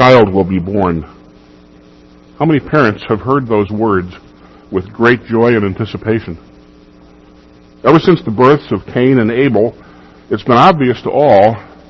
child will be born. How many parents have heard those words with great joy and anticipation? Ever since the births of Cain and Abel, it's been obvious to all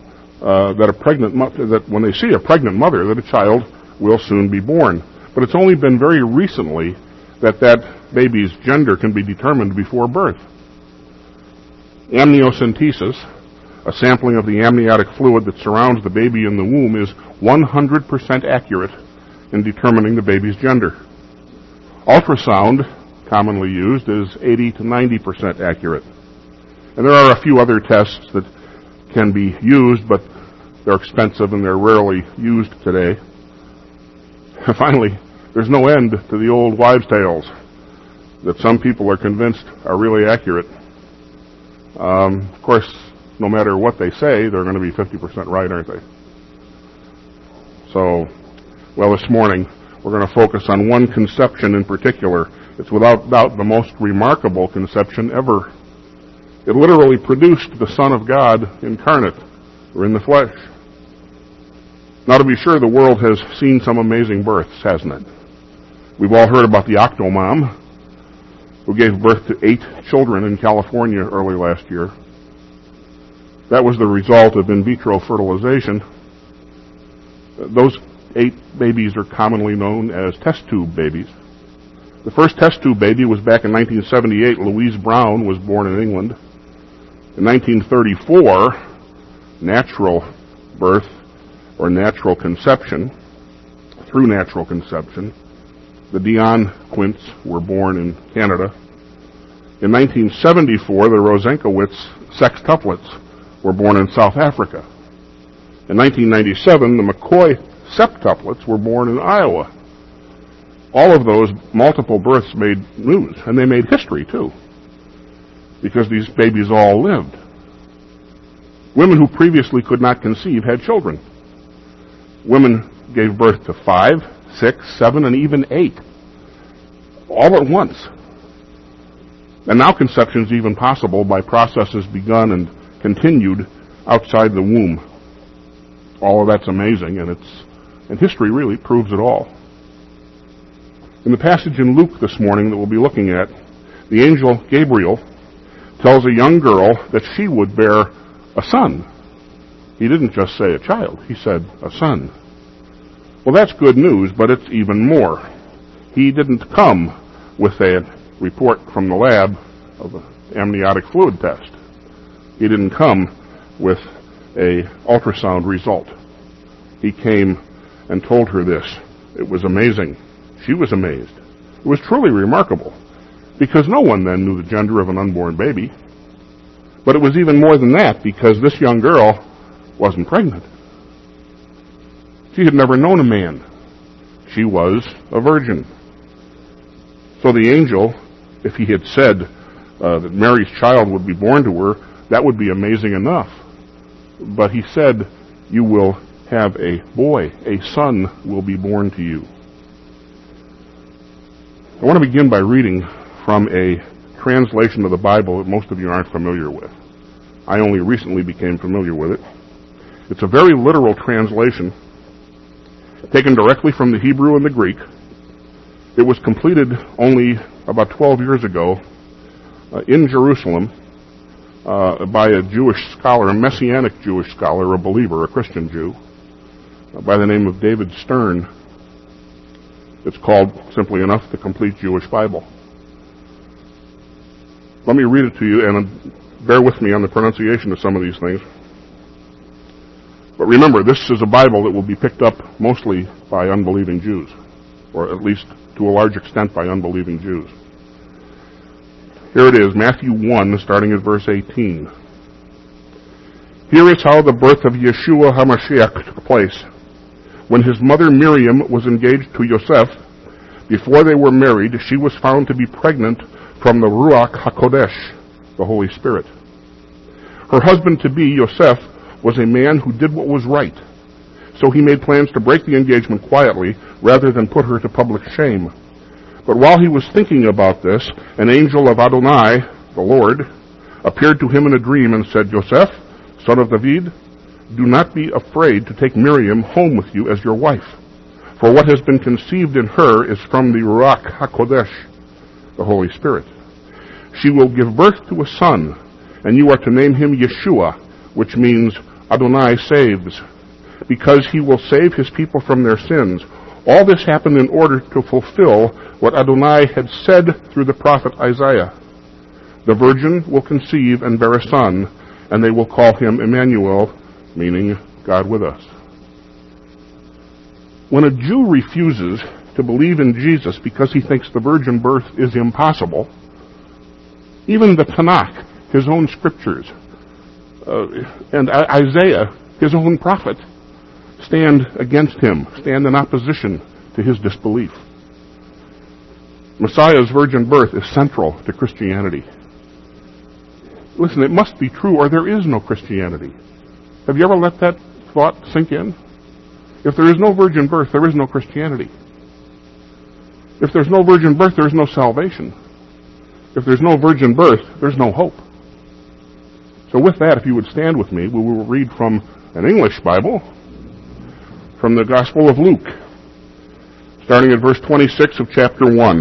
that when they see a pregnant mother, that a child will soon be born. But it's only been very recently that baby's gender can be determined before birth. Amniocentesis, a sampling of the amniotic fluid that surrounds the baby in the womb, is 100% accurate in determining the baby's gender. Ultrasound, commonly used, is 80 to 90% accurate. And there are a few other tests that can be used, but they're expensive and they're rarely used today. Finally, there's no end to the old wives' tales that some people are convinced are really accurate. Of course, no matter what they say, they're going to be 50% right, aren't they? So, this morning, we're going to focus on one conception in particular. It's without doubt the most remarkable conception ever. It literally produced the Son of God incarnate, or in the flesh. Now, to be sure, the world has seen some amazing births, hasn't it? We've all heard about the Octomom, who gave birth to 8 children in California early last year. That was the result of in vitro fertilization. Those 8 babies are commonly known as test tube babies. The first test tube baby was back in 1978. Louise Brown was born in England. In 1934, natural birth, or natural conception, through natural conception, the Dion Quints were born in Canada. In 1974, the Rosenkowitz sextuplets were born in South Africa. In 1997, the McCoy septuplets were born in Iowa. All of those multiple births made news, and they made history too, because these babies all lived. Women who previously could not conceive had children. Women gave birth to 5, 6, 7, and even 8, all at once. And now conception is even possible by processes begun and continued outside the womb. All of that's amazing, and history really proves it all. In the passage in Luke this morning that we'll be looking at, the angel Gabriel tells a young girl that she would bear a son. He didn't just say a child, he said a son. Well, that's good news, but it's even more. He didn't come with a report from the lab of an amniotic fluid test. He didn't come with a ultrasound result. He came and told her this. It was amazing. She was amazed. It was truly remarkable, because no one then knew the gender of an unborn baby. But it was even more than that, because this young girl wasn't pregnant. She had never known a man. She was a virgin. So the angel, if he had said that Mary's child would be born to her, that would be amazing enough. But he said, you will have a boy, a son will be born to you. I want to begin by reading from a translation of the Bible that most of you aren't familiar with. I only recently became familiar with it. It's a very literal translation, taken directly from the Hebrew and the Greek. It was completed only about 12 years ago in Jerusalem by a Jewish scholar, a Messianic Jewish scholar, a believer, a Christian Jew, by the name of David Stern. It's called, simply enough, the Complete Jewish Bible. Let me read it to you, and bear with me on the pronunciation of some of these things. But remember, this is a Bible that will be picked up mostly by unbelieving Jews, or at least to a large extent by unbelieving Jews. Here it is, Matthew 1, starting at verse 18. Here is how the birth of Yeshua HaMashiach took place. When his mother Miriam was engaged to Yosef, before they were married, she was found to be pregnant from the Ruach HaKodesh, the Holy Spirit. Her husband-to-be, Yosef, was a man who did what was right. So he made plans to break the engagement quietly rather than put her to public shame. But while he was thinking about this, an angel of Adonai, the Lord, appeared to him in a dream and said, Yosef, son of David, do not be afraid to take Miriam home with you as your wife. For what has been conceived in her is from the Ruach HaKodesh, the Holy Spirit. She will give birth to a son, and you are to name him Yeshua, which means Adonai saves, because he will save his people from their sins. All this happened in order to fulfill what Adonai had said through the prophet Isaiah. The virgin will conceive and bear a son, and they will call him Emmanuel, meaning God with us. When a Jew refuses to believe in Jesus because he thinks the virgin birth is impossible, even the Tanakh, his own scriptures, and Isaiah, his own prophet, stand against him, stand in opposition to his disbelief. Messiah's virgin birth is central to Christianity. Listen, it must be true or there is no Christianity. Have you ever let that thought sink in? If there is no virgin birth, there is no Christianity. If there's no virgin birth, there is no salvation. If there's no virgin birth, there's no hope. So with that, if you would stand with me, we will read from an English Bible, from the Gospel of Luke, starting at verse 26 of chapter 1.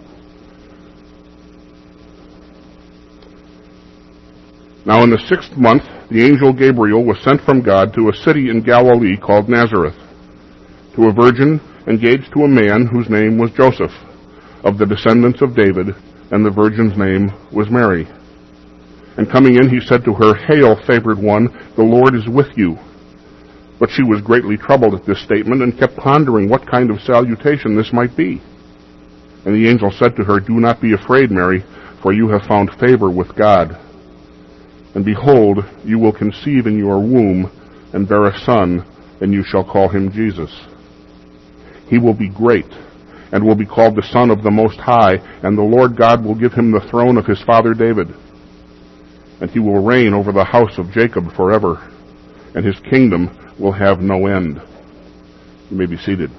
Now in the 6th month, the angel Gabriel was sent from God to a city in Galilee called Nazareth, to a virgin engaged to a man whose name was Joseph, of the descendants of David, and the virgin's name was Mary. And coming in, he said to her, "Hail, favored one, the Lord is with you." But she was greatly troubled at this statement and kept pondering what kind of salutation this might be. And the angel said to her, "Do not be afraid, Mary, for you have found favor with God. And behold, you will conceive in your womb and bear a son, and you shall call him Jesus. He will be great, and will be called the Son of the Most High, and the Lord God will give him the throne of his father David. And he will reign over the house of Jacob forever, and his kingdom will have no end." You may be seated.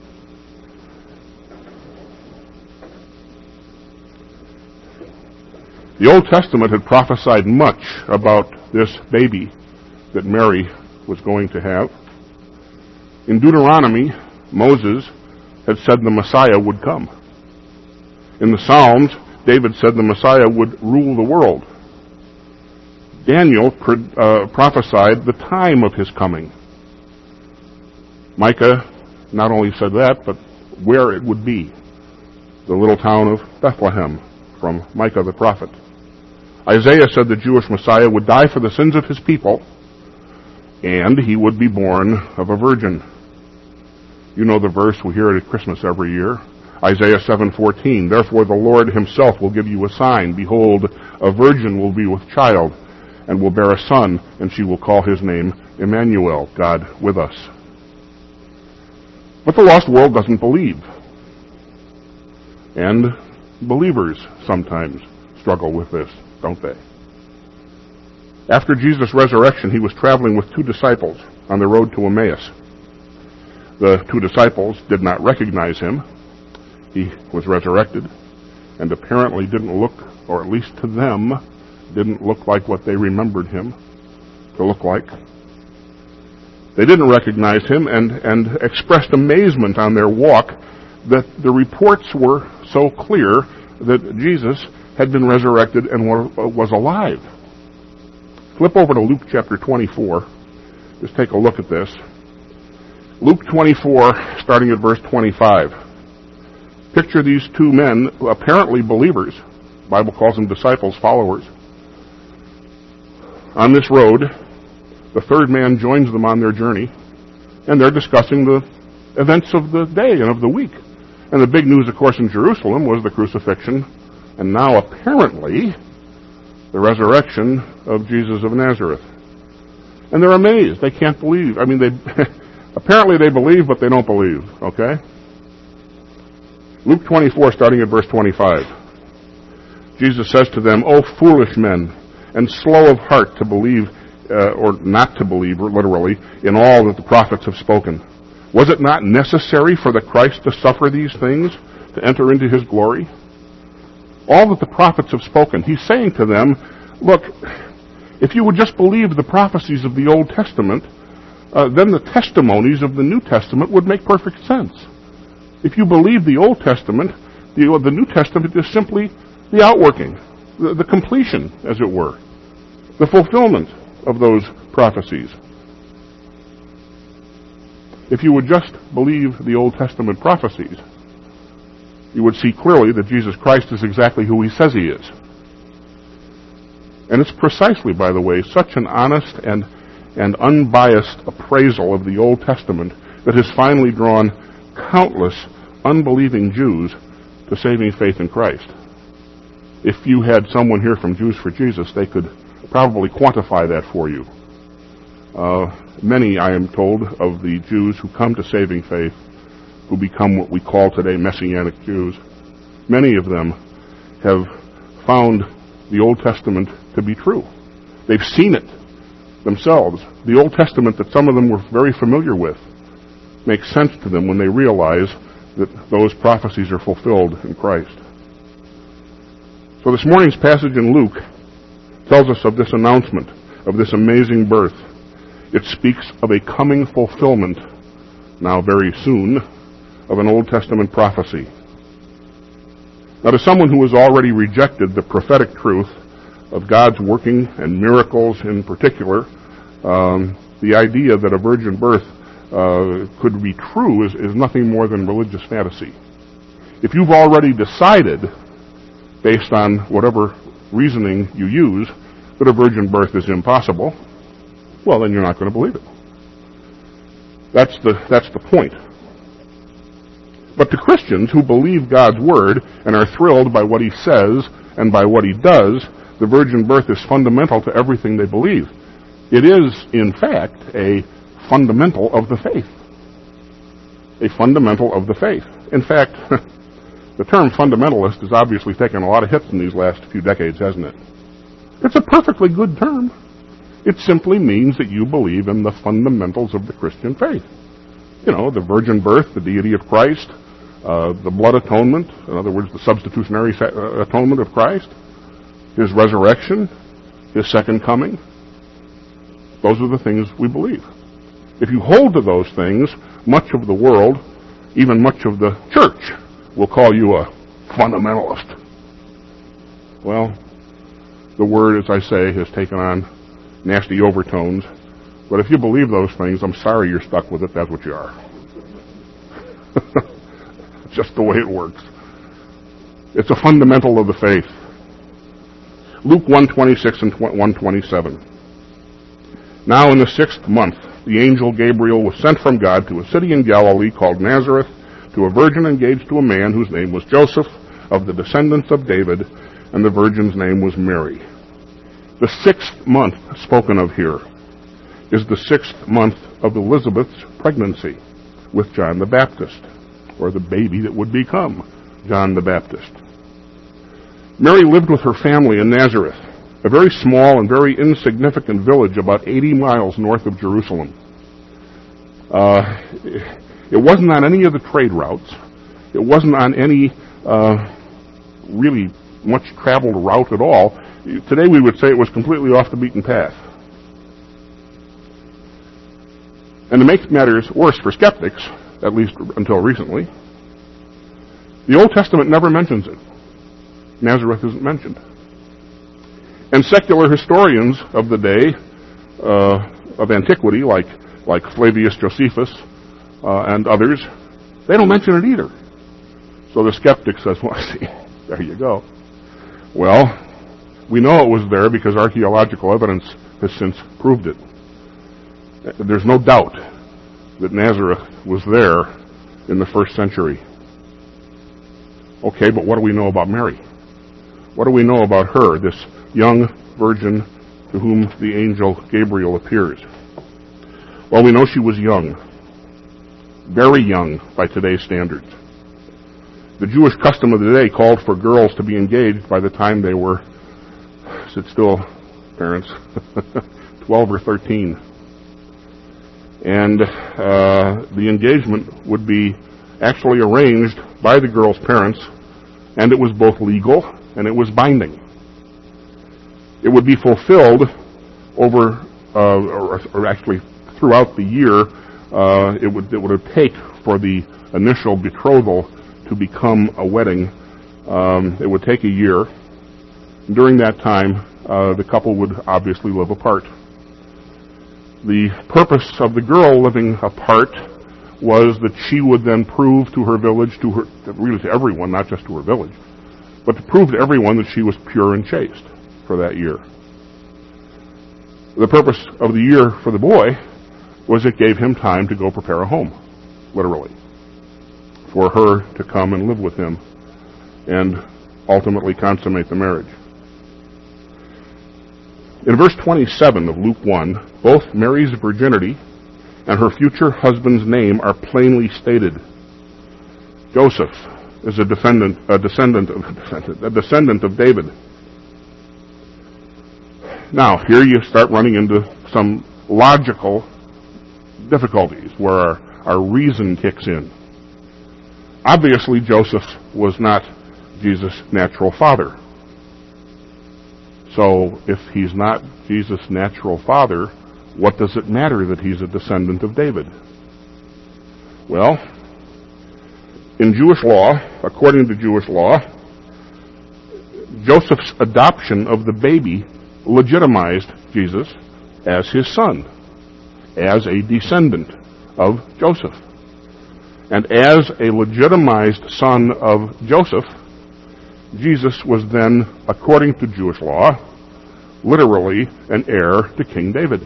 The Old Testament had prophesied much about this baby that Mary was going to have. In Deuteronomy, Moses had said the Messiah would come. In the Psalms, David said the Messiah would rule the world. Daniel prophesied the time of his coming. Micah not only said that, but where it would be, the little town of Bethlehem, from Micah the prophet. Isaiah said the Jewish Messiah would die for the sins of his people, and he would be born of a virgin. You know the verse, we hear it at Christmas every year. Isaiah 7:14, "Therefore the Lord himself will give you a sign. Behold, a virgin will be with child, and will bear a son, and she will call his name Emmanuel, God with us." But the lost world doesn't believe. And believers sometimes struggle with this, don't they? After Jesus' resurrection, he was traveling with 2 disciples on the road to Emmaus. The 2 disciples did not recognize him. He was resurrected, and apparently didn't look, or at least to them, didn't look like what they remembered him to look like. They didn't recognize him and expressed amazement on their walk that the reports were so clear that Jesus had been resurrected and was alive. Flip over to Luke chapter 24. Just take a look at this. Luke 24, starting at verse 25. Picture these 2 men, apparently believers. The Bible calls them disciples, followers. On this road, the 3rd man joins them on their journey, and they're discussing the events of the day and of the week. And the big news, of course, in Jerusalem was the crucifixion, and now apparently the resurrection of Jesus of Nazareth. And they're amazed. They can't believe. I mean, apparently they believe, but they don't believe, okay? Luke 24, starting at verse 25. Jesus says to them, "O foolish men, and slow of heart to believe, or not to believe, literally, in all that the prophets have spoken. Was it not necessary for the Christ to suffer these things, to enter into his glory? All that the prophets have spoken." He's saying to them, look, if you would just believe the prophecies of the Old Testament, then the testimonies of the New Testament would make perfect sense. If you believe the Old Testament, the New Testament is simply the outworking, the completion, as it were, the fulfillment of those prophecies. If you would just believe the Old Testament prophecies, you would see clearly that Jesus Christ is exactly who he says he is. And it's precisely, by the way, such an honest and unbiased appraisal of the Old Testament that has finally drawn countless unbelieving Jews to saving faith in Christ. If you had someone here from Jews for Jesus, they could probably quantify that for you. Many, I am told, of the Jews who come to saving faith, who become what we call today Messianic Jews, many of them have found the Old Testament to be true. They've seen it themselves. The Old Testament that some of them were very familiar with makes sense to them when they realize that those prophecies are fulfilled in Christ. So this morning's passage in Luke tells us of this announcement, of this amazing birth. It speaks of a coming fulfillment, now very soon, of an Old Testament prophecy. Now, to someone who has already rejected the prophetic truth of God's working and miracles in particular, the idea that a virgin birth could be true is nothing more than religious fantasy. If you've already decided, based on whatever reasoning you use, that a virgin birth is impossible, well, then you're not going to believe it. That's the point. But to Christians who believe God's Word and are thrilled by what He says and by what He does, the virgin birth is fundamental to everything they believe. It is, in fact, a fundamental of the faith. A fundamental of the faith. In fact, the term fundamentalist has obviously taken a lot of hits in these last few decades, hasn't it? It's a perfectly good term. It simply means that you believe in the fundamentals of the Christian faith. You know, the virgin birth, the deity of Christ, the blood atonement, in other words, the substitutionary atonement of Christ, His resurrection, His second coming. Those are the things we believe. If you hold to those things, much of the world, even much of the church, will call you a fundamentalist. Well, the word, as I say, has taken on nasty overtones. But if you believe those things, I'm sorry you're stuck with it. That's what you are. It's just the way it works. It's a fundamental of the faith. Luke 1:26 and 1:27. Now in the 6th month, the angel Gabriel was sent from God to a city in Galilee called Nazareth, to a virgin engaged to a man whose name was Joseph, of the descendants of David, and the virgin's name was Mary. The 6th month spoken of here is the 6th month of Elizabeth's pregnancy with John the Baptist, or the baby that would become John the Baptist. Mary lived with her family in Nazareth, a very small and very insignificant village about 80 miles north of Jerusalem. It wasn't on any of the trade routes. It wasn't on any really much traveled route at all. Today we would say it was completely off the beaten path. And to make matters worse for skeptics, at least until recently, the Old Testament never mentions it. Nazareth isn't mentioned. And secular historians of the day, of antiquity, like Flavius Josephus and others, they don't mention it either. So the skeptic says, well, see, there you go. Well, we know it was there because archaeological evidence has since proved it. There's no doubt that Nazareth was there in the 1st century. Okay, but what do we know about Mary? What do we know about her, this young virgin to whom the angel Gabriel appears? Well, we know she was young. Very young by today's standards. The Jewish custom of the day called for girls to be engaged by the time they were, sit still, parents, 12 or 13. And the engagement would be actually arranged by the girl's parents, and it was both legal and it was binding. It would be fulfilled over, or actually throughout the year it would take for the initial betrothal to become a wedding. It would take a year. During that time, the couple would obviously live apart. The purpose of the girl living apart was that she would then prove to her village, really to everyone, not just to her village, but to prove to everyone that she was pure and chaste for that year. The purpose of the year for the boy was it gave him time to go prepare a home, literally, for her to come and live with him and ultimately consummate the marriage. In verse 27 of Luke 1, both Mary's virginity and her future husband's name are plainly stated. Joseph is a descendant of David. Now, here you start running into some logical difficulties where our reason kicks in. Obviously, Joseph was not Jesus' natural father. So, if he's not Jesus' natural father, what does it matter that he's a descendant of David? Well, in Jewish law, according to Jewish law, Joseph's adoption of the baby legitimized Jesus as his son, as a descendant of Joseph. And as a legitimized son of Joseph, Jesus was then, according to Jewish law, literally an heir to King David.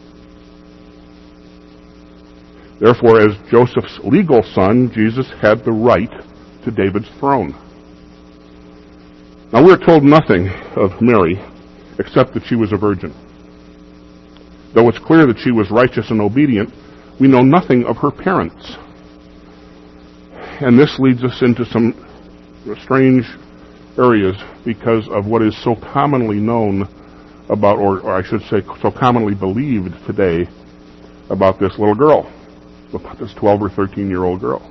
Therefore, as Joseph's legal son, Jesus had the right to David's throne. Now, we're told nothing of Mary except that she was a virgin. Though it's clear that she was righteous and obedient, we know nothing of her parents. And this leads us into some strange areas because of what is so commonly known about, or I should say, so commonly believed today about this little girl, about this 12 or 13-year-old girl.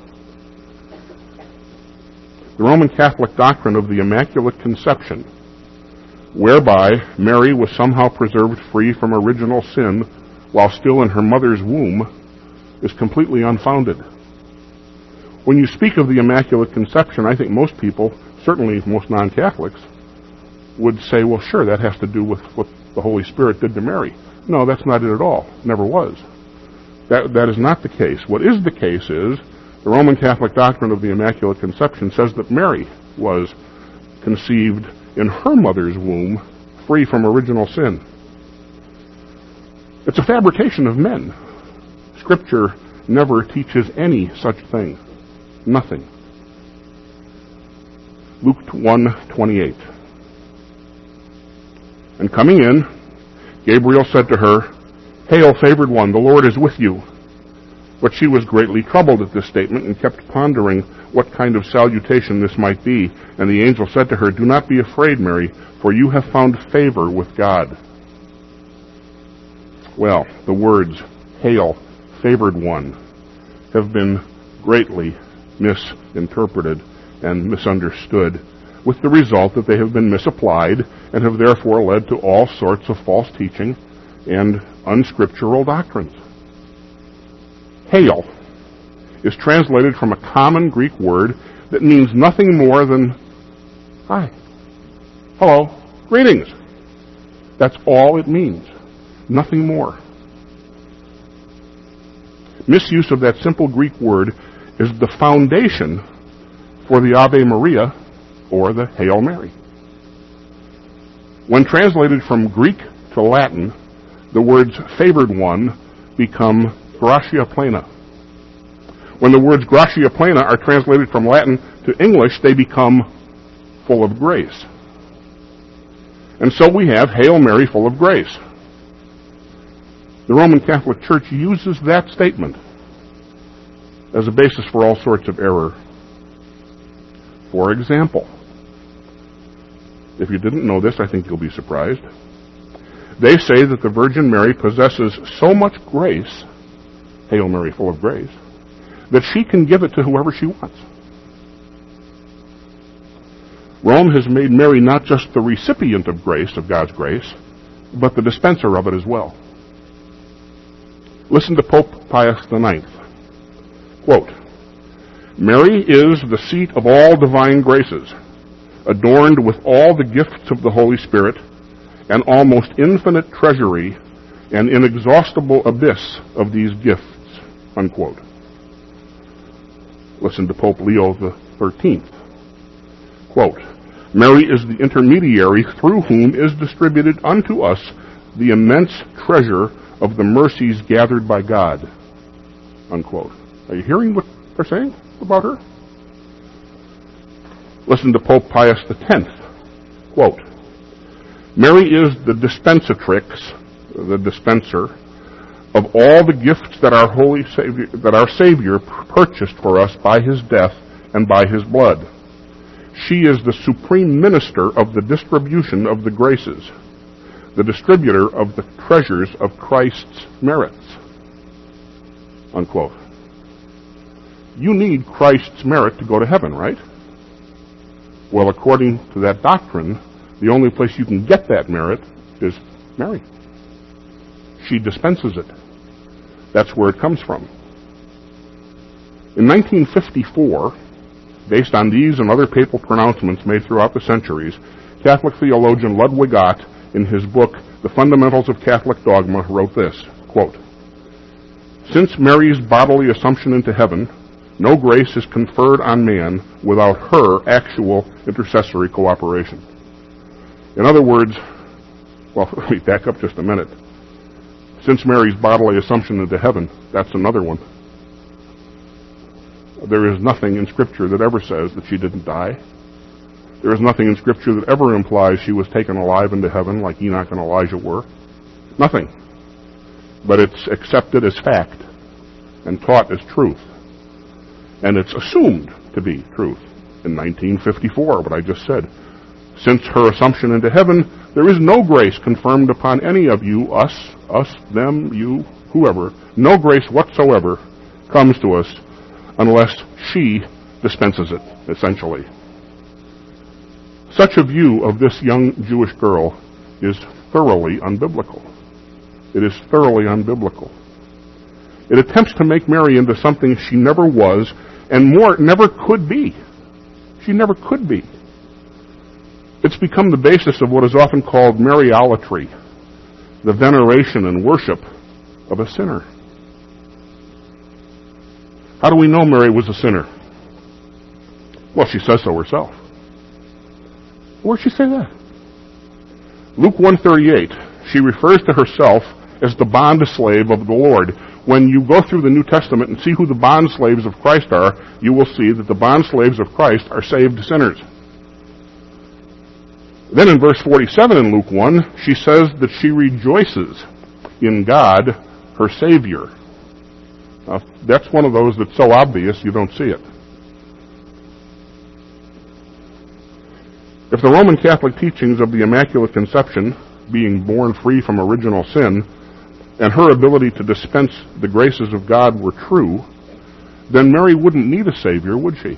The Roman Catholic doctrine of the Immaculate Conception, whereby Mary was somehow preserved free from original sin while still in her mother's womb, is completely unfounded. When you speak of the Immaculate Conception, I think most people, certainly most non-Catholics, would say, well, sure, that has to do with what the Holy Spirit did to Mary. No, that's not it at all. Never was. That is not the case. What is the case is the Roman Catholic doctrine of the Immaculate Conception says that Mary was conceived in her mother's womb, free from original sin. It's a fabrication of men. Scripture never teaches any such thing. Nothing. Luke 1:28. And coming in, Gabriel said to her, "Hail, favored one, the Lord is with you." But she was greatly troubled at this statement and kept pondering what kind of salutation this might be. And the angel said to her, "Do not be afraid, Mary, for you have found favor with God." Well, the words, "Hail, favored one," have been greatly misinterpreted and misunderstood, with the result that they have been misapplied and have therefore led to all sorts of false teaching and unscriptural doctrines. Hail is translated from a common Greek word that means nothing more than hi, hello, greetings. That's all it means. Nothing more. Misuse of that simple Greek word is the foundation for the Ave Maria or the Hail Mary. When translated from Greek to Latin, the words favored one become gratia plena. When the words gratia plena are translated from Latin to English, they become full of grace. And so we have Hail Mary, full of grace. The Roman Catholic Church uses that statement as a basis for all sorts of error. For example, if you didn't know this, I think you'll be surprised. They say that the Virgin Mary possesses so much grace, Hail Mary, full of grace, that she can give it to whoever she wants. Rome has made Mary not just the recipient of grace, of God's grace, but the dispenser of it as well. Listen to Pope Pius IX. Quote, Mary is the seat of all divine graces, adorned with all the gifts of the Holy Spirit, an almost infinite treasury, an inexhaustible abyss of these gifts. Unquote. Listen to Pope Leo XIII. Quote, Mary is the intermediary through whom is distributed unto us the immense treasure of the mercies gathered by God. Unquote. Are you hearing what they're saying about her? Listen to Pope Pius X. Quote, Mary is the dispensatrix, the dispenser, of all the gifts that our Savior purchased for us by his death and by his blood. She is the supreme minister of the distribution of the graces, the distributor of the treasures of Christ's merits. Unquote. You need Christ's merit to go to heaven, right? Well, according to that doctrine, the only place you can get that merit is Mary. She dispenses it. That's where it comes from. In 1954, based on these and other papal pronouncements made throughout the centuries, Catholic theologian Ludwig Ott, in his book, The Fundamentals of Catholic Dogma, wrote this, quote, Since Mary's bodily assumption into heaven, no grace is conferred on man without her actual intercessory cooperation. In other words, well, let me back up just a minute. Since Mary's bodily assumption into heaven, that's another one. There is nothing in Scripture that ever says that she didn't die. There is nothing in Scripture that ever implies she was taken alive into heaven like Enoch and Elijah were. Nothing. But it's accepted as fact and taught as truth. And it's assumed to be truth. In 1954, what I just said. Since her assumption into heaven, there is no grace confirmed upon any of you, us, them, you, whoever. No grace whatsoever comes to us unless she dispenses it, essentially. Such a view of this young Jewish girl is thoroughly unbiblical. It is thoroughly unbiblical. It attempts to make Mary into something she never was, and more, never could be. She never could be. It's become the basis of what is often called Mariolatry, the veneration and worship of a sinner. How do we know Mary was a sinner? Well, she says so herself. Where'd she say that? Luke 1:38, she refers to herself as the bond slave of the Lord. When you go through the New Testament and see who the bond slaves of Christ are, you will see that the bond slaves of Christ are saved sinners. Then in verse 47 in Luke 1, she says that she rejoices in God, her Savior. Now, that's one of those that's so obvious you don't see it. If the Roman Catholic teachings of the Immaculate Conception, being born free from original sin, and her ability to dispense the graces of God were true, then Mary wouldn't need a Savior, would she?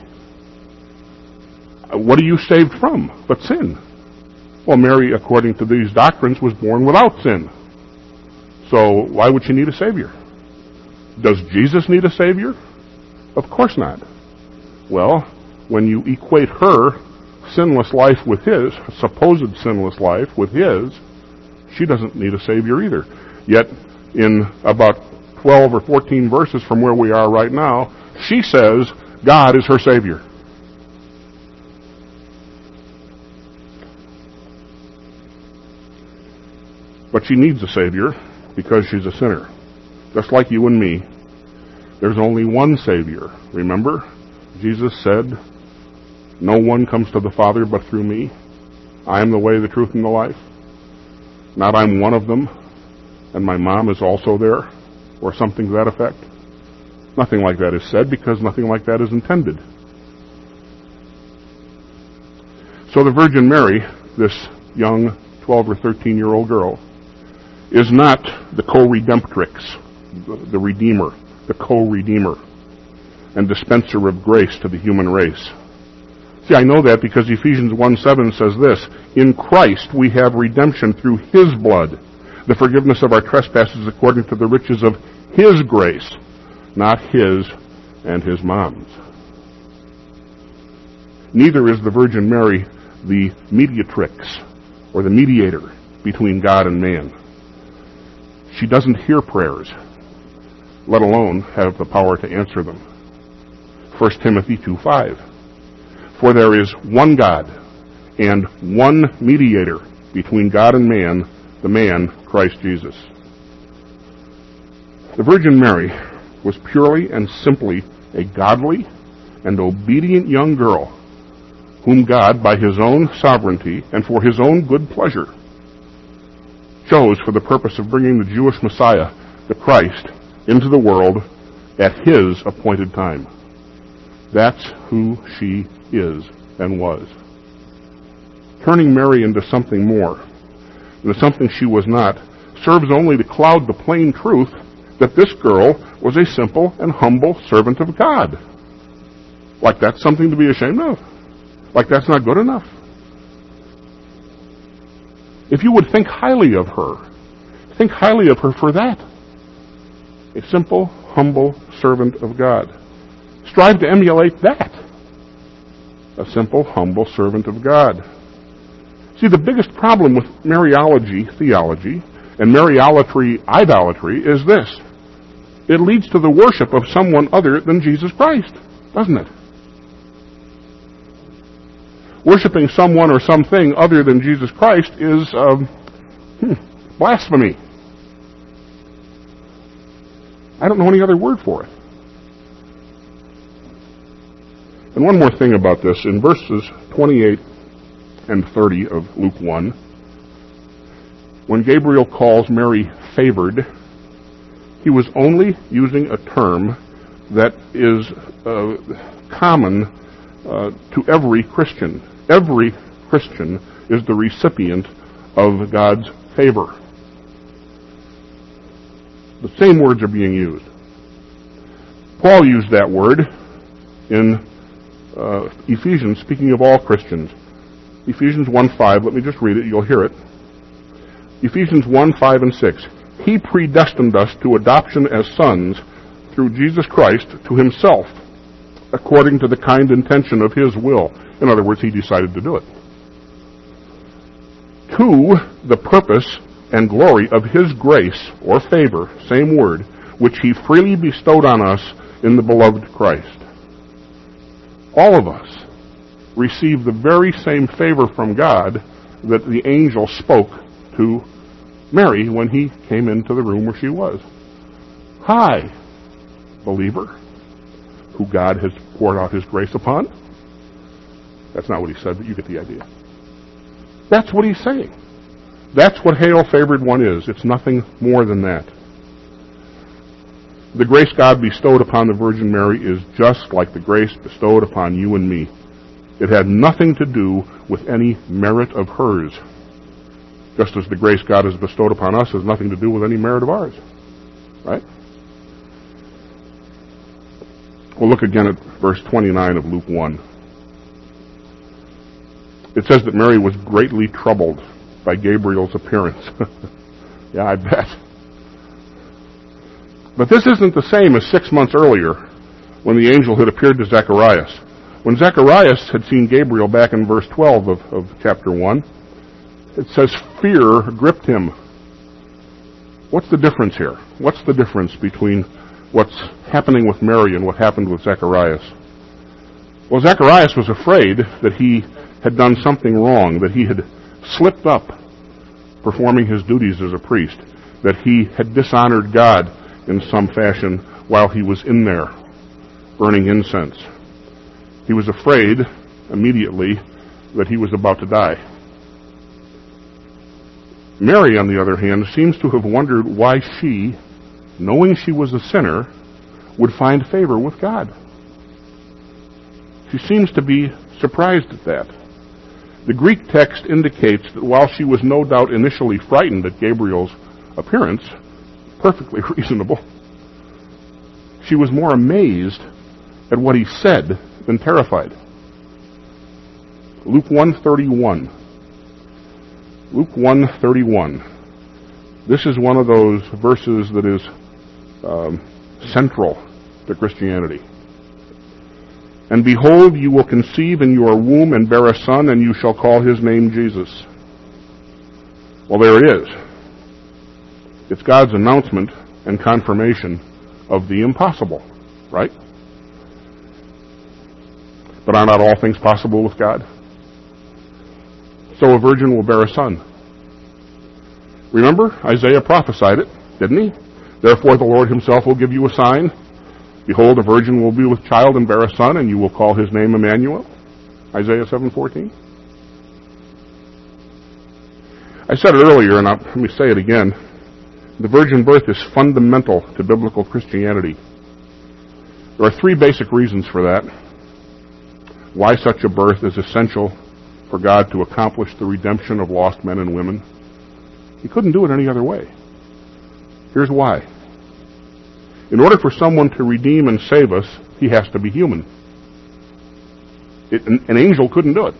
What are you saved from but sin? Well, Mary, according to these doctrines, was born without sin. So why would she need a Savior? Does Jesus need a Savior? Of course not. Well, when you equate her sinless life with his, supposed sinless life with his, she doesn't need a Savior either. Yet, in about 12 or 14 verses from where we are right now, she says God is her Savior. But she needs a Savior because she's a sinner. Just like you and me. There's only one Savior. Remember? Jesus said, no one comes to the Father but through me. I am the way, the truth, and the life. Not I'm one of them, and my mom is also there, or something to that effect. Nothing like that is said because nothing like that is intended. So the Virgin Mary, this young 12 or 13-year-old girl, is not the co-redemptrix, the Redeemer, the co-Redeemer, and dispenser of grace to the human race. See, I know that because Ephesians 1:7 says this, in Christ we have redemption through His blood, the forgiveness of our trespasses according to the riches of His grace, not his and his mom's. Neither is the Virgin Mary the mediatrix or the mediator between God and man. She doesn't hear prayers, let alone have the power to answer them. 1 Timothy 2:5. For there is one God and one mediator between God and man, the man Christ Jesus. The Virgin Mary was purely and simply a godly and obedient young girl whom God, by His own sovereignty and for His own good pleasure, chose for the purpose of bringing the Jewish Messiah, the Christ, into the world at His appointed time. That's who she is and was. Turning Mary into something more, into something she was not, serves only to cloud the plain truth that this girl was a simple and humble servant of God. Like that's something to be ashamed of. Like that's not good enough. If you would think highly of her for that. A simple, humble servant of God. Strive to emulate that. A simple, humble servant of God. See, the biggest problem with Mariology theology and Mariolatry idolatry is this. It leads to the worship of someone other than Jesus Christ, doesn't it? Worshipping someone or something other than Jesus Christ is blasphemy. I don't know any other word for it. And one more thing about this. In verses 28 and 30 of Luke 1, when Gabriel calls Mary favored, he was only using a term that is common to every Christian. Every Christian is the recipient of God's favor. The same words are being used. Paul used that word in Ephesians, speaking of all Christians. Ephesians 1:5, let me just read it, you'll hear it. Ephesians 1:5 and 6. He predestined us to adoption as sons through Jesus Christ to Himself, according to the kind intention of His will. In other words, He decided to do it. To the purpose and glory of His grace, or favor, same word, which He freely bestowed on us in the beloved Christ. All of us receive the very same favor from God that the angel spoke to Mary when he came into the room where she was. Hi, believer, who God has poured out His grace upon. That's not what he said, but you get the idea. That's what he's saying. That's what Hail Favored One is. It's nothing more than that. The grace God bestowed upon the Virgin Mary is just like the grace bestowed upon you and me. It had nothing to do with any merit of hers. Just as the grace God has bestowed upon us has nothing to do with any merit of ours. Right? We'll look again at verse 29 of Luke 1. It says that Mary was greatly troubled by Gabriel's appearance. Yeah, I bet. But this isn't the same as 6 months earlier when the angel had appeared to Zacharias. When Zacharias had seen Gabriel back in verse 12 of chapter 1, it says fear gripped him. What's the difference here? What's the difference between what's happening with Mary and what happened with Zacharias? Well, Zacharias was afraid that he had done something wrong, that he had slipped up performing his duties as a priest, that he had dishonored God in some fashion while he was in there burning incense. He was afraid immediately that he was about to die. Mary, on the other hand, seems to have wondered why she, knowing she was a sinner, would find favor with God. She seems to be surprised at that. The Greek text indicates that while she was no doubt initially frightened at Gabriel's appearance, perfectly reasonable, she was more amazed at what he said than terrified. Luke 1:31. Luke 1:31. This is one of those verses that is central to Christianity. And behold, you will conceive in your womb and bear a son, and you shall call his name Jesus. Well, there it is. It's God's announcement and confirmation of the impossible, right? But are not all things possible with God? So a virgin will bear a son. Remember, Isaiah prophesied it, didn't he? Therefore the Lord himself will give you a sign. Behold, a virgin will be with child and bear a son, and you will call his name Emmanuel. Isaiah 7:14. I said it earlier, and let me say it again. The virgin birth is fundamental to biblical Christianity. There are three basic reasons for that. Why such a birth is essential for God to accomplish the redemption of lost men and women. He couldn't do it any other way. Here's why. In order for someone to redeem and save us, he has to be human. An angel couldn't do it.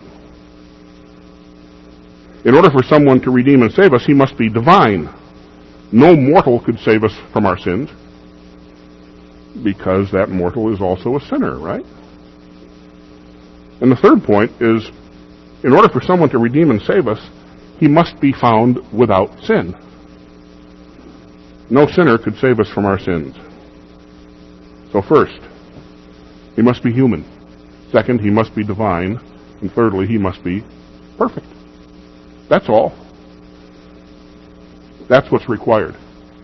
In order for someone to redeem and save us, he must be divine. No mortal could save us from our sins, because that mortal is also a sinner, right? And the third point is, in order for someone to redeem and save us, he must be found without sin. No sinner could save us from our sins. So first, he must be human. Second, he must be divine. And thirdly, he must be perfect. That's all. That's what's required.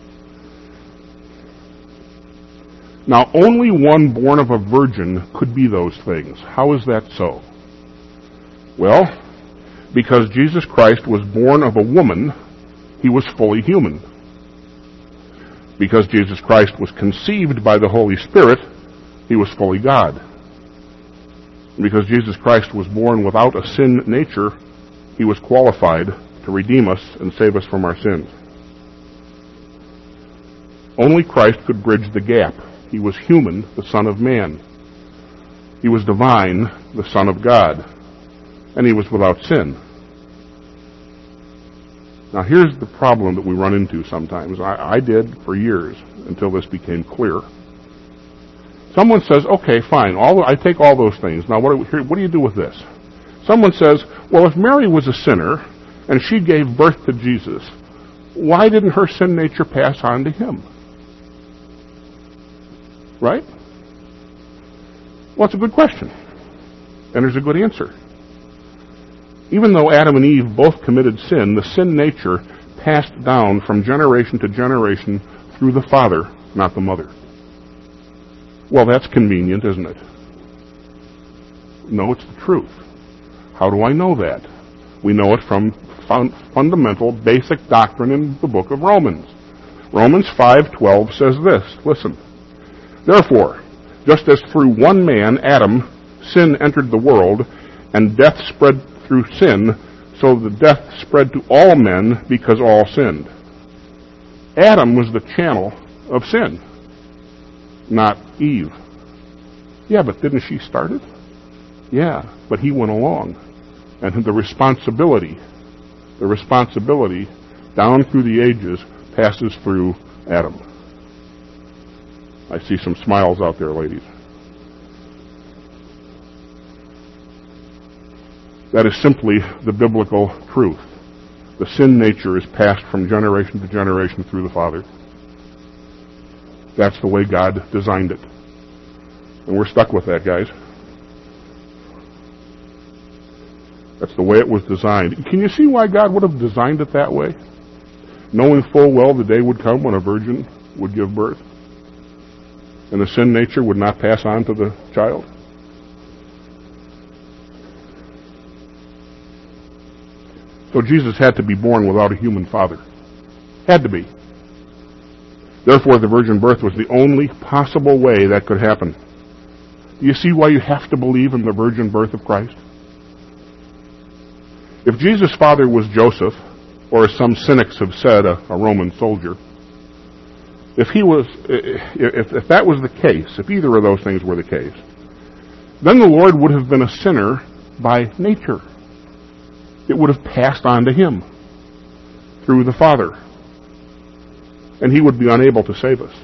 Now, only one born of a virgin could be those things. How is that so? Well, because Jesus Christ was born of a woman, he was fully human. Because Jesus Christ was conceived by the Holy Spirit, he was fully God. Because Jesus Christ was born without a sin nature, he was qualified to redeem us and save us from our sins. Only Christ could bridge the gap. He was human, the Son of Man. He was divine, the Son of God. And he was without sin. Now here's the problem that we run into sometimes. I did for years until this became clear. Someone says, okay, fine, I take all those things. Now what do you do with this? Someone says, well, if Mary was a sinner and she gave birth to Jesus, why didn't her sin nature pass on to him? Right? Well, it's a good question. And there's a good answer. Even though Adam and Eve both committed sin, the sin nature passed down from generation to generation through the father, not the mother. Well, that's convenient, isn't it? No, it's the truth. How do I know that? We know it from fundamental, basic doctrine in the book of Romans. Romans 5:12 says this. Listen. Therefore, just as through one man, Adam, sin entered the world, and death spread through sin, so the death spread to all men because all sinned. Adam was the channel of sin, not Eve. Yeah, but didn't she start it? Yeah, but he went along. And the responsibility down through the ages passes through Adam. I see some smiles out there, ladies. That is simply the biblical truth. The sin nature is passed from generation to generation through the Father. That's the way God designed it. And we're stuck with that, guys. That's the way it was designed. Can you see why God would have designed it that way? Knowing full well the day would come when a virgin would give birth, and the sin nature would not pass on to the child? So Jesus had to be born without a human father. Had to be. Therefore, the virgin birth was the only possible way that could happen. Do you see why you have to believe in the virgin birth of Christ? If Jesus' father was Joseph, or as some cynics have said, a Roman soldier, if that was the case, if either of those things were the case, then the Lord would have been a sinner by nature. It would have passed on to him through the Father. and he would be unable to save us.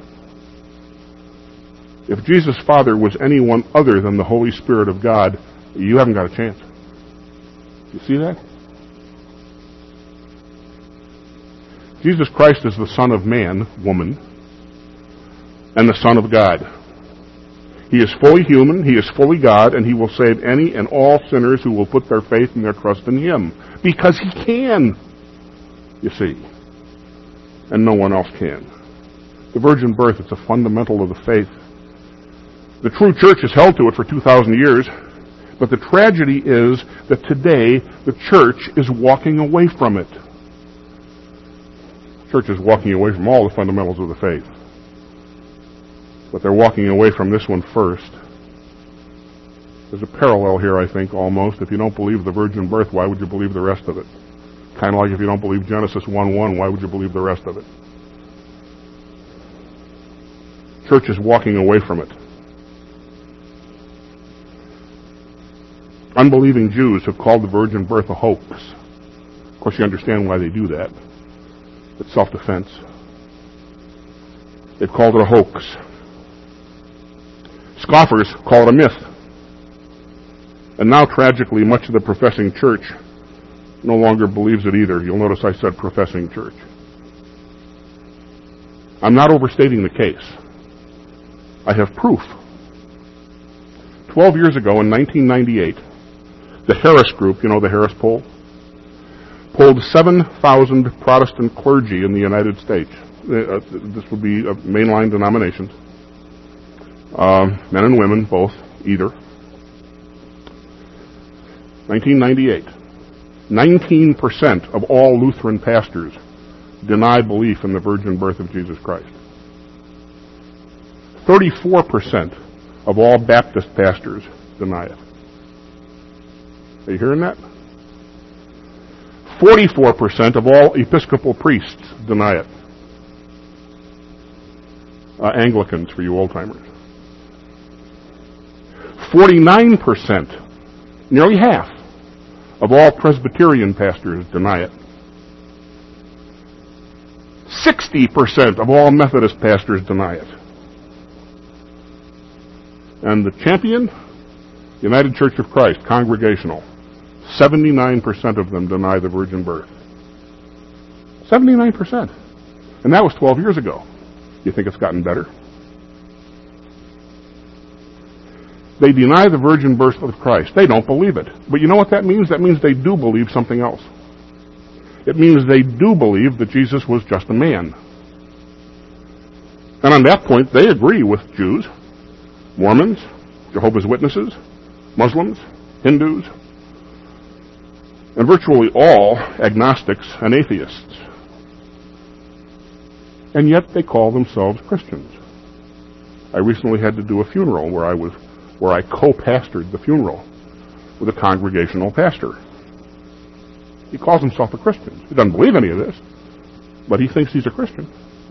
If Jesus' Father was anyone other than the Holy Spirit of God, you haven't got a chance. You see that? Jesus Christ is the Son of Man, woman, and the Son of God. He is fully human, he is fully God, and he will save any and all sinners who will put their faith and their trust in him. Because he can, you see. And no one else can. The virgin birth, it's a fundamental of the faith. The true church has held to it for 2,000 years, but the tragedy is that today the church is walking away from it. The church is walking away from all the fundamentals of the faith. But they're walking away from this one first. There's a parallel here, I think, almost. If you don't believe the virgin birth, why would you believe the rest of it? Kind of like if you don't believe Genesis 1:1, why would you believe the rest of it? Church is walking away from it. Unbelieving Jews have called the virgin birth a hoax. Of course, you understand why they do that. It's self-defense. They've called it a hoax. Scoffers call it a myth. And now, tragically, much of the professing church no longer believes it either. You'll notice I said professing church. I'm not overstating the case. I have proof. 12 years ago, in 1998, the Harris Group, you know the Harris poll, polled 7,000 Protestant clergy in the United States. This would be mainline denominations. Men and women, both, either. 1998. 19% of all Lutheran pastors deny belief in the virgin birth of Jesus Christ. 34% of all Baptist pastors deny it. Are you hearing that? 44% of all Episcopal priests deny it. Anglicans, for you old-timers. 49%, nearly half, of all Presbyterian pastors deny it. 60% of all Methodist pastors deny it. And the champion, United Church of Christ, Congregational, 79% of them deny the virgin birth. 79%. And that was 12 years ago. You think it's gotten better? They deny the virgin birth of Christ. They don't believe it. But you know what that means? That means they do believe something else. It means they do believe that Jesus was just a man. And on that point, they agree with Jews, Mormons, Jehovah's Witnesses, Muslims, Hindus, and virtually all agnostics and atheists. And yet they call themselves Christians. I recently had to do a funeral where I co-pastored the funeral with a congregational pastor. He calls himself a Christian. He doesn't believe any of this, but he thinks he's a Christian.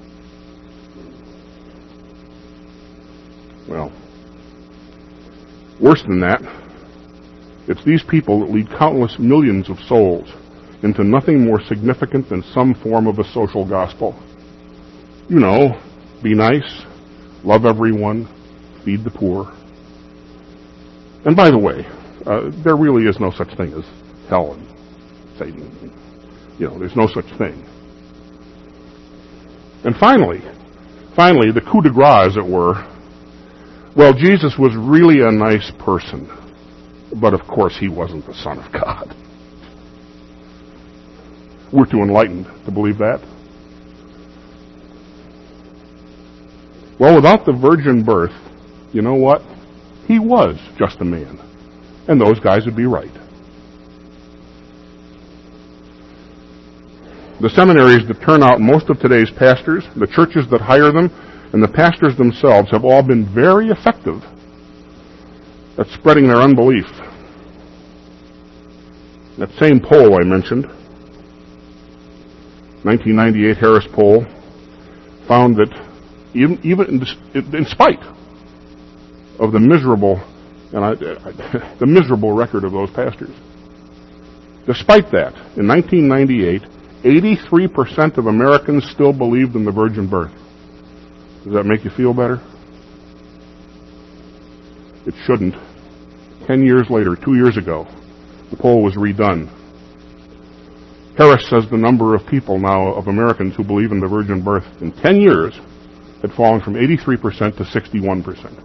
Well, worse than that, it's these people that lead countless millions of souls into nothing more significant than some form of a social gospel. You know, be nice, love everyone, feed the poor. And by the way, there really is no such thing as hell and Satan. You know, there's no such thing. And finally, the coup de grace, as it were, well, Jesus was really a nice person, but of course he wasn't the Son of God. We're too enlightened to believe that. Well, without the virgin birth, you know what? He was just a man. And those guys would be right. The seminaries that turn out most of today's pastors, the churches that hire them, and the pastors themselves have all been very effective at spreading their unbelief. That same poll I mentioned, 1998 Harris poll, found that even in spite of the miserable the miserable record of those pastors, despite that, in 1998, 83% of Americans still believed in the virgin birth. Does that make you feel better? It shouldn't. 10 years later, 2 years ago, the poll was redone. Harris says the number of people now, of Americans who believe in the virgin birth in 10 years had fallen from 83% to 61%.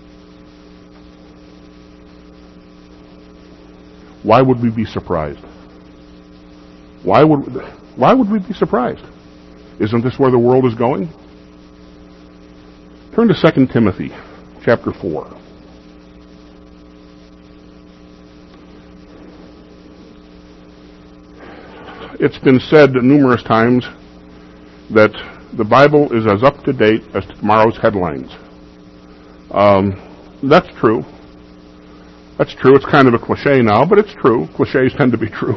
Why would we be surprised? Why would we be surprised? Isn't this where the world is going? Turn to 2 Timothy chapter 4. It's been said numerous times that the Bible is as up to date as tomorrow's headlines. That's true. That's true. It's kind of a cliche now, but it's true. Cliches tend to be true.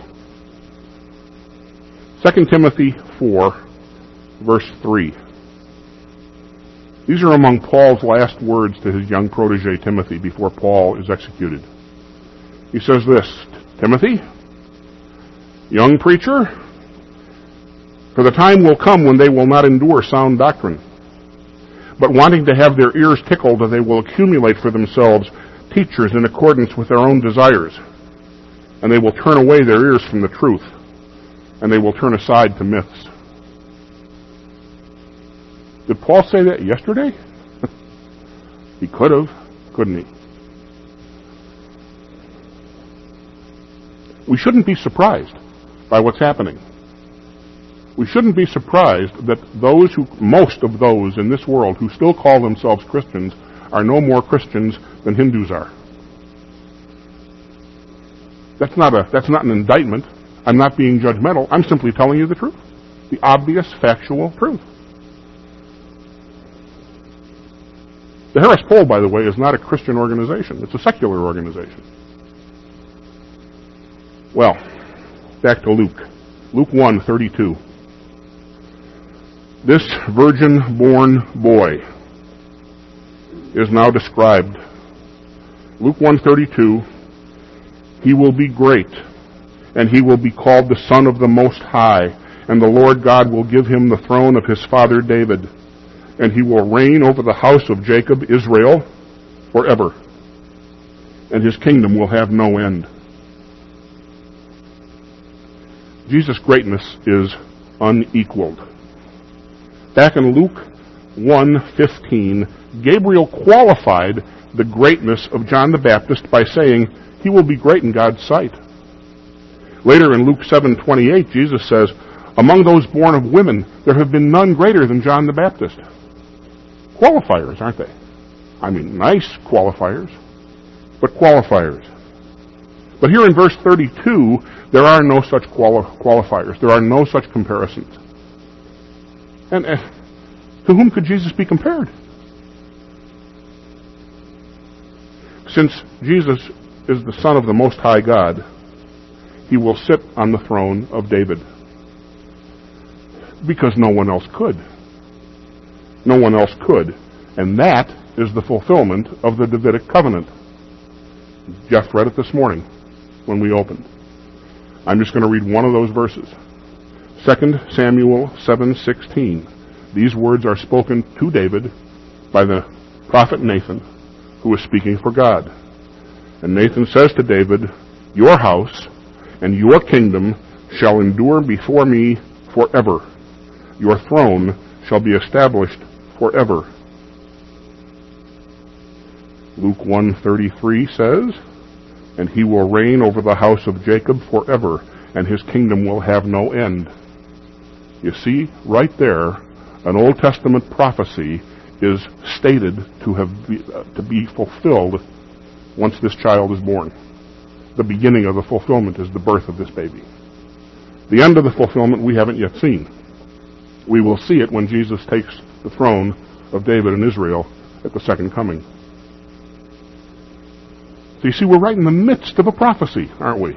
2 Timothy 4, verse 3. These are among Paul's last words to his young protege Timothy before Paul is executed. He says this, Timothy, young preacher, for the time will come when they will not endure sound doctrine, but wanting to have their ears tickled, they will accumulate for themselves teachers in accordance with their own desires, and they will turn away their ears from the truth, and they will turn aside to myths. Did Paul say that yesterday? He could have, couldn't he? We shouldn't be surprised by what's happening. We shouldn't be surprised that most of those in this world who still call themselves Christians are no more Christians than Hindus are. That's not an indictment. I'm not being judgmental. I'm simply telling you the truth. The obvious, factual truth. The Harris Poll, by the way, is not a Christian organization. It's a secular organization. Well, back to Luke. Luke 1:32. This virgin-born boy is now described. Luke 1:32, he will be great, and he will be called the Son of the Most High, and the Lord God will give him the throne of his father David, and he will reign over the house of Jacob, Israel, forever, and his kingdom will have no end. Jesus' greatness is unequaled. Back in Luke 1:15, Gabriel qualified the greatness of John the Baptist by saying, he will be great in God's sight. Later in Luke 7:28, Jesus says, among those born of women, there have been none greater than John the Baptist. Qualifiers, aren't they? I mean, nice qualifiers, but qualifiers. But here in verse 32, there are no such qualifiers. There are no such comparisons. And to whom could Jesus be compared? Since Jesus is the Son of the Most High God, he will sit on the throne of David. Because no one else could. No one else could. And that is the fulfillment of the Davidic covenant. Jeff read it this morning when we opened. I'm just going to read one of those verses. 2 Samuel 7:16. These words are spoken to David by the prophet Nathan, who was speaking for God. And Nathan says to David, your house and your kingdom shall endure before me forever. Your throne shall be established forever. Luke 1:33 says, and he will reign over the house of Jacob forever, and his kingdom will have no end. You see, right there, an Old Testament prophecy is stated to be fulfilled once this child is born. The beginning of the fulfillment is the birth of this baby. The end of the fulfillment we haven't yet seen. We will see it when Jesus takes the throne of David and Israel at the second coming. So you see, we're right in the midst of a prophecy, aren't we?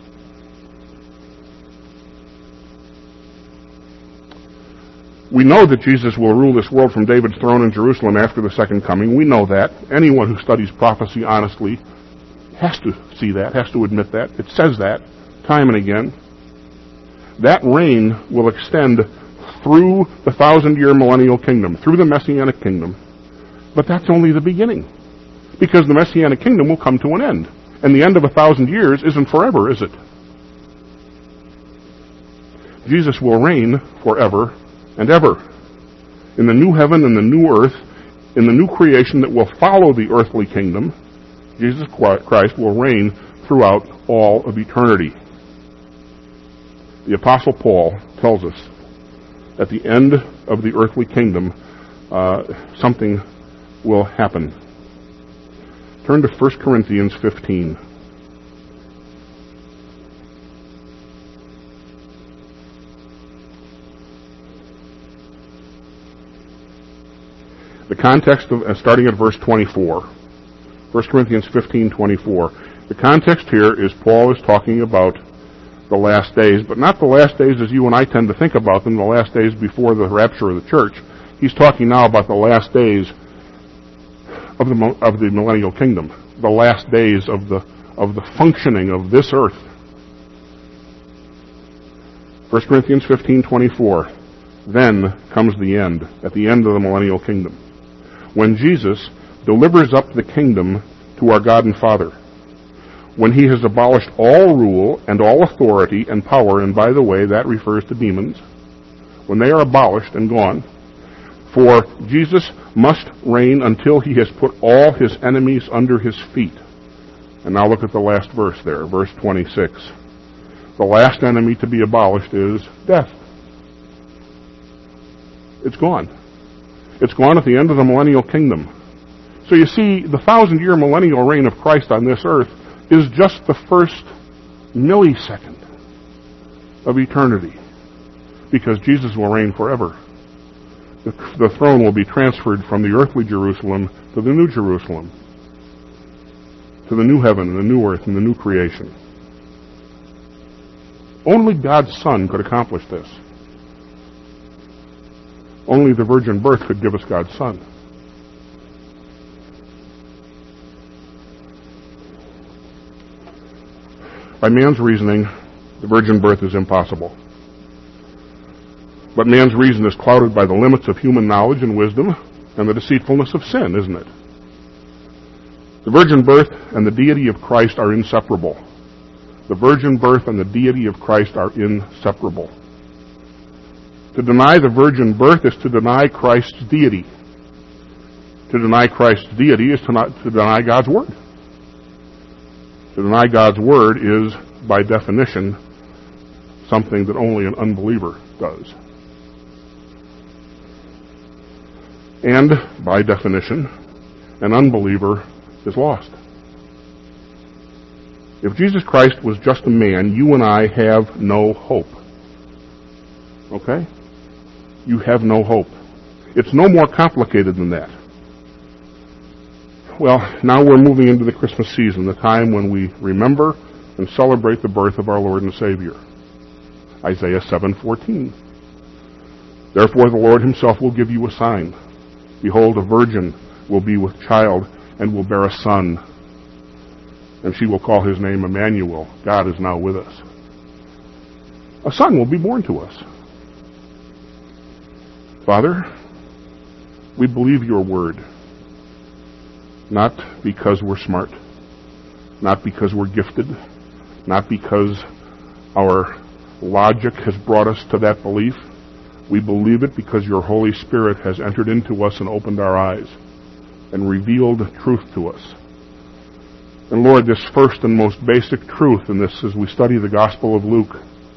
We know that Jesus will rule this world from David's throne in Jerusalem after the second coming. We know that. Anyone who studies prophecy honestly has to see that, has to admit that. It says that time and again. That reign will extend through the 1,000-year millennial kingdom, through the Messianic kingdom. But that's only the beginning, because the Messianic kingdom will come to an end. And the end of 1,000 years isn't forever, is it? Jesus will reign forever and ever. In the new heaven and the new earth, in the new creation that will follow the earthly kingdom, Jesus Christ will reign throughout all of eternity. The Apostle Paul tells us at the end of the earthly kingdom, something will happen. Turn to 1 Corinthians 15. The context of, starting at verse 24. 1 Corinthians 15:24. The context here is Paul is talking about the last days, but not the last days as you and I tend to think about them, the last days before the rapture of the church. He's talking now about the last days of the millennial kingdom, the last days of the functioning of this earth. 1 Corinthians 15:24. Then comes the end, at the end of the millennial kingdom, when Jesus delivers up the kingdom to our God and Father, when he has abolished all rule and all authority and power, and by the way, that refers to demons, when they are abolished and gone, for Jesus must reign until he has put all his enemies under his feet. And now look at the last verse there, verse 26. The last enemy to be abolished is death. It's gone. It's gone at the end of the millennial kingdom. So you see, the 1,000-year millennial reign of Christ on this earth is just the first millisecond of eternity, because Jesus will reign forever. The throne will be transferred from the earthly Jerusalem to the new Jerusalem, to the new heaven and the new earth and the new creation. Only God's Son could accomplish this. Only the virgin birth could give us God's Son. By man's reasoning, the virgin birth is impossible. But man's reason is clouded by the limits of human knowledge and wisdom and the deceitfulness of sin, isn't it? The virgin birth and the deity of Christ are inseparable. The virgin birth and the deity of Christ are inseparable. To deny the virgin birth is to deny Christ's deity. To deny Christ's deity is to deny God's Word. To deny God's Word is, by definition, something that only an unbeliever does. And, by definition, an unbeliever is lost. If Jesus Christ was just a man, you and I have no hope. Okay? You have no hope. It's no more complicated than that. Well, now we're moving into the Christmas season, the time when we remember and celebrate the birth of our Lord and Savior. Isaiah 7:14. Therefore the Lord himself will give you a sign. Behold, a virgin will be with child and will bear a son, and she will call his name Emmanuel. God is now with us. A son will be born to us. Father, we believe your word, not because we're smart, not because we're gifted, not because our logic has brought us to that belief. We believe it because your Holy Spirit has entered into us and opened our eyes and revealed truth to us. And Lord, this first and most basic truth in this, as we study the Gospel of Luke,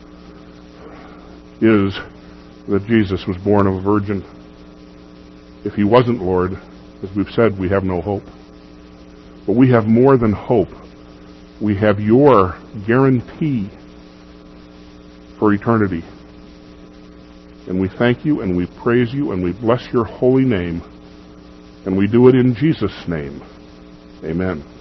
is that Jesus was born of a virgin. If he wasn't, Lord, as we've said, we have no hope. But we have more than hope. We have your guarantee for eternity. And we thank you and we praise you and we bless your holy name. And we do it in Jesus' name. Amen.